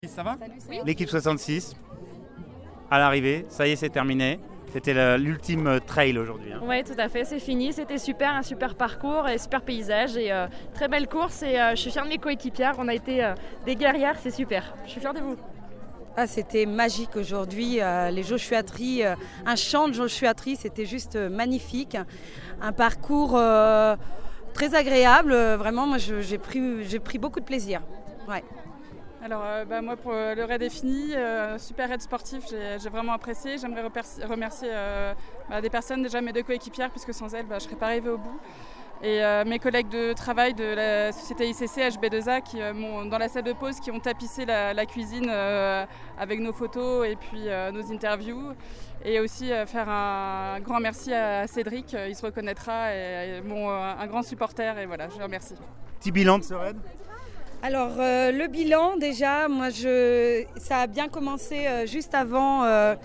Ça va? Oui. L'équipe 66, à l'arrivée, ça y est, c'est terminé. C'était l'ultime trail aujourd'hui. Oui, tout à fait, c'est fini. C'était super, un super parcours et super paysage. Et très belle course. Et je suis fière de mes coéquipières. On a été des guerrières, c'est super. Je suis fière de vous. Ah, c'était magique aujourd'hui, les Joshua Tree, un chant de Joshua Tree, c'était juste magnifique. Un parcours très agréable, vraiment, moi j'ai pris beaucoup de plaisir. Ouais. Alors moi pour le raid est fini, super raid sportif, j'ai vraiment apprécié. J'aimerais remercier des personnes, déjà mes deux coéquipières, puisque sans elles je ne serais pas arrivée au bout. Et mes collègues de travail de la société ICC HB2A qui dans la salle de pause qui ont tapissé la cuisine avec nos photos et puis nos interviews. Et aussi faire un grand merci à Cédric, il se reconnaîtra, et un grand supporter, et voilà, je le remercie. Petit bilan de ce raid? Alors le bilan déjà, ça a bien commencé juste avant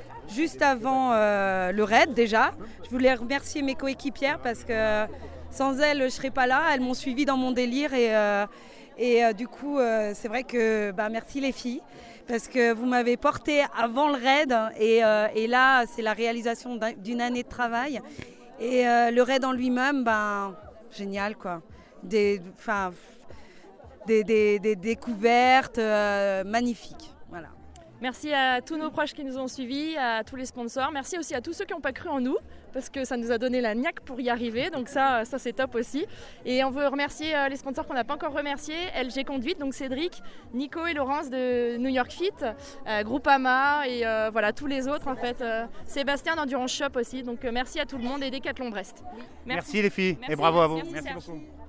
le raid déjà. Je voulais remercier mes coéquipières parce que sans elles je ne serais pas là. Elles m'ont suivi dans mon délire et du coup c'est vrai que merci les filles parce que vous m'avez porté avant le raid et là c'est la réalisation d'une année de travail et le raid en lui-même, génial quoi. Des découvertes magnifiques. Voilà. Merci à tous nos proches qui nous ont suivis, à tous les sponsors. Merci aussi à tous ceux qui n'ont pas cru en nous, parce que ça nous a donné la niaque pour y arriver. Donc ça c'est top aussi. Et on veut remercier les sponsors qu'on n'a pas encore remerciés. LG Conduite, donc Cédric, Nico et Laurence de New York Fit, Groupama et voilà tous les autres en fait. Sébastien d'Endurance Shop aussi. Donc merci à tout le monde et Decathlon Brest. Merci les filles merci, et bravo à vous. Merci beaucoup.